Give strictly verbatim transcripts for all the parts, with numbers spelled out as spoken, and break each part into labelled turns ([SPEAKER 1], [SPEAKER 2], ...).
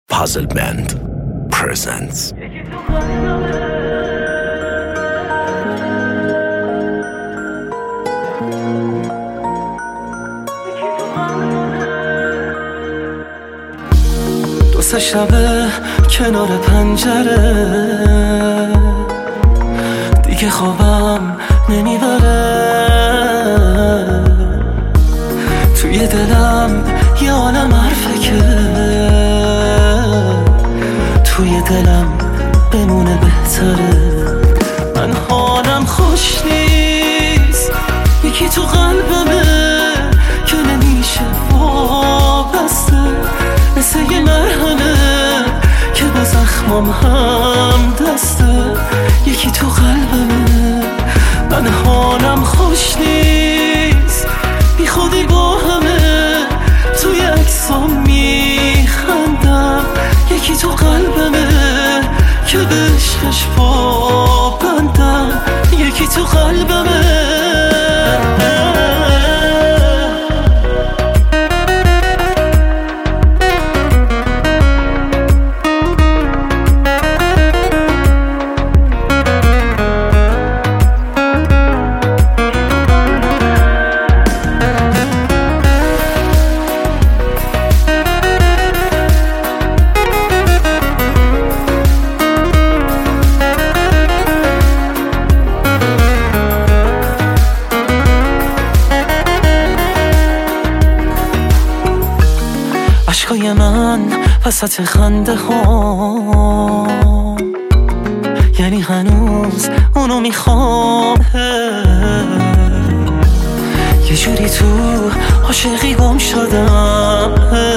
[SPEAKER 1] Puzzle Band presents.
[SPEAKER 2] دو سه شبه کنار پنجره دیگه خوابم نمیبره، توی دلم یه عالم حرفه که توی دلم بمونه بهتره. من حالم خوش نیست، یکی تو قلبمه که نمیشه وابسته، مثل یه مرهمه که با زخمام هم دسته. یکی تو قلبمه، من حالم خوش نیست، بی خودی با همه توی عکسام میخندم. یکی تو قلبمه که به عشقش پابندم، یکی تو قلبمه. عشقای من وسط خنده ها، یعنی هنوز اونو میخوام. یه جوری تو عاشقی گم شدم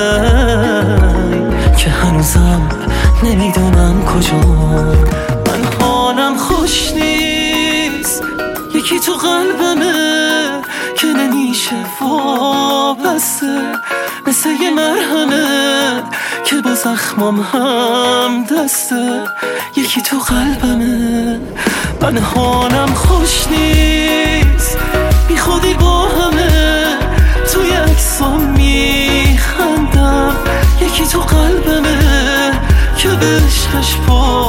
[SPEAKER 2] که هنوزم نمیدونم کجا. من حالم خوش نیست، یکی تو قلبمه که نمیشه وابسته، مثل یه مرهمه که با زخمام هم دسته. یکی تو قلبمه، من حالم خوش نیست، بی خودی با همه توی عکسام میخندم. یکی تو قلبمه که به عشقش پا